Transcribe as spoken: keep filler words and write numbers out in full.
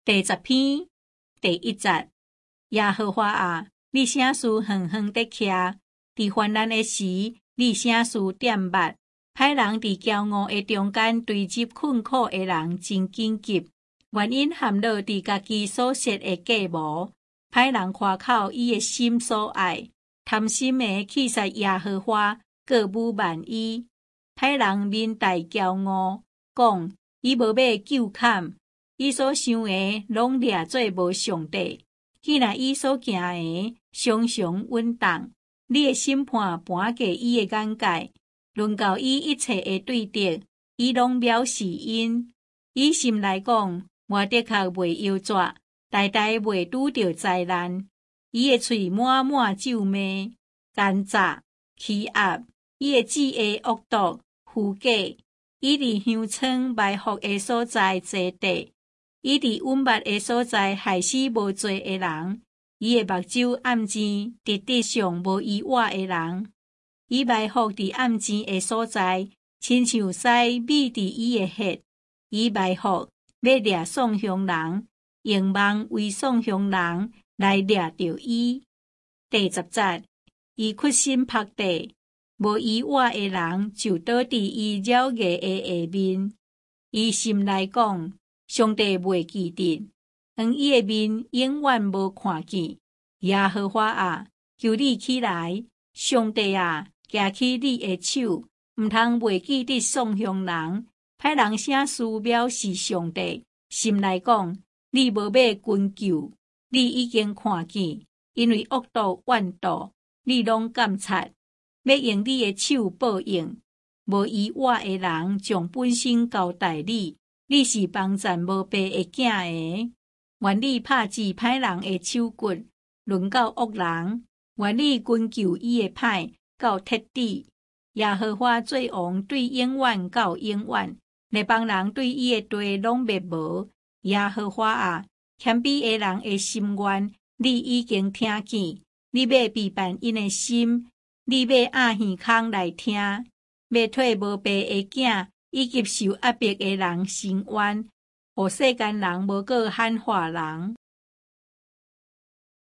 第十篇第一节，耶和华啊，你啥事远远地徛？伫患难的时，你啥事点捌？歹人伫骄傲的中间堆积困苦的人真紧急，原因含落伫家己所设的计谋。歹人夸口伊的心所爱，贪心的气杀耶和华，过武万伊。歹人面带骄傲，讲伊无要救砍。伊所想的，拢掠做无上帝。既然伊所行的，常常稳当，你的审判盘过伊的眼界，论到伊一切的对敌，伊拢藐视因。伊心内讲，我的确袂夭折，代代袂拄着灾难。伊的喙满满咒骂、奸诈、欺压，伊的指下恶毒、虚假。伊伫香椿埋伏的所在坐地。伊伫稳捌的所在害死无罪的人，伊的目睭暗箭直直上无意外的人。伊埋伏伫暗箭的所在，亲像屎密伫伊的血。伊埋伏要掠送凶人，用梦为送凶人来掠着伊。第十节，伊屈身趴地，无意外的人就倒伫伊妖孽的下面。伊心内讲，上帝袂记得，当伊的面永远无看见。耶和华啊，求你起来！上帝啊，举起你的手，毋通袂记得送凶人。歹人啥事藐视上帝，心内讲，你无要寻救，你已经看见，因为恶毒怨妒，你拢监察，要用你的手报应。无意外的人将本身交代你。你是帮赞无爸的囝的，愿你拍治歹人的手骨，论到恶人，愿你均救伊的歹到彻底。耶和华做王对永远到永远，列邦人对伊的地拢灭无。耶和华啊，谦卑的人的心愿，你已经听见。你要批判因的心，你要按耳孔来听，要替无爸的囝。以及受压迫的人伸冤，互世间人无过喊话人。